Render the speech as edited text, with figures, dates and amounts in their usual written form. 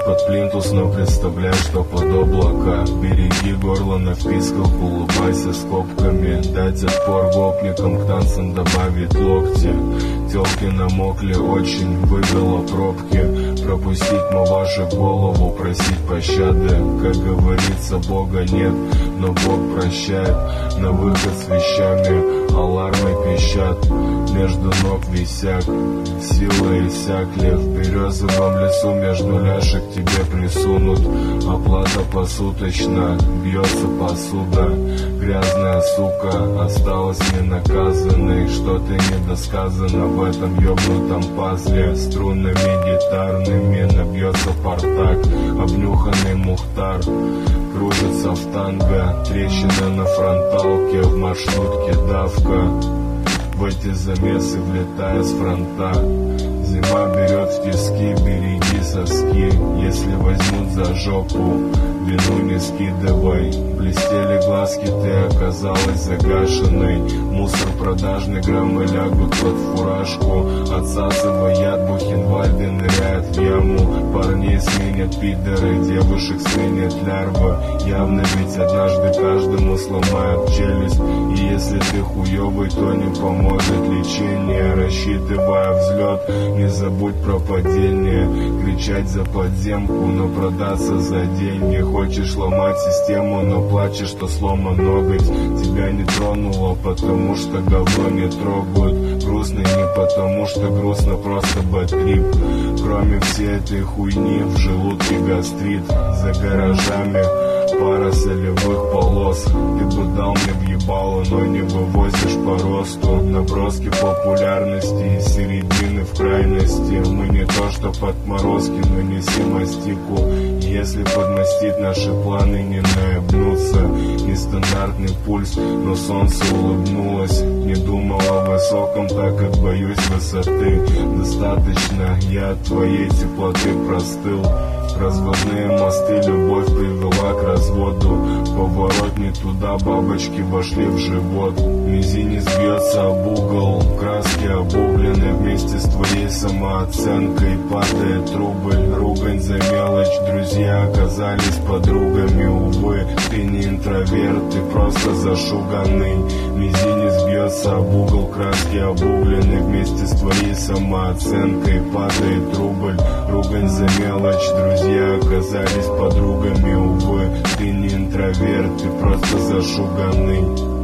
под плинтус, но представляй, что под облака. Береги горло на вписках, улыбайся скобками. Дать отпор гопникам, к танцам добавить локти. Телки намокли очень, вывела пробки. Пропустить вашу голову, просить пощады. Как говорится, Бога нет, но Бог прощает. На выход с вещами алармы пищат. Между ног висяк, силы иссякли. В березовом лесу между ляжек тебе присунут. Оплата посуточно, бьется посуда. Грязная сука осталась ненаказанной. Что-то недосказано в этом ёбнутом пазле. Струнами гитарными набьется портак. Обнюханный Мухтар кружится в танго. Трещина на фронталке, в маршрутке давка. В эти замесы влетая с фронта. Зима берет в тиски, береги соски. Если возьмут за жопу, вину не скидывай. Блестели глазки, ты оказалась загашенной. Мусор продажный, граммы лягут под фуражку. Отсасывая яд, Бухенвальды ныряет в яму. Парней сменят пидоры, девушек сменят лярвы. Явно ведь однажды каждому сломают челюсть. И если ты хуёвый, то не поможет лечение. Рассчитывая взлет, не забудь про падение. Кричать за подземку, но продаться за деньги. Хочешь ломать систему, но плачешь, что сломан ноготь. Тебя не тронуло, потому что говно не трогают. Грустно не потому что грустно, просто бэдтрип. Кроме всей этой хуйни в желудке гастрит. За гаражами пара солевых полос. Ты бы дал мне въебало, но не вывозишь по росту. Наброски популярности из середины в крайности. Мы не то что подморозки, но неси мастику. Если подмастить наши планы, не наебнуться. Нестандартный пульс, но солнце улыбнулось. Не думал о высоком, так как боюсь высоты. Достаточно, я от твоей теплоты простыл. Разводные мосты, любовь привела к разводу. Поворот не туда, бабочки вошли в живот. Мизинец бьется об угол, краски обуглены. Вместе с твоей самооценкой падает рубль. Ругань за мелочь, друзья оказались подругами. Увы, ты не интроверт, ты просто зашуганный. Мизинец бьется об угол, краски обуглены. Вместе с твоей самооценкой падает рубль. Ругань за мелочь, друзья оказались подругами. Увы, ты не интроверт, ты просто зашуганный.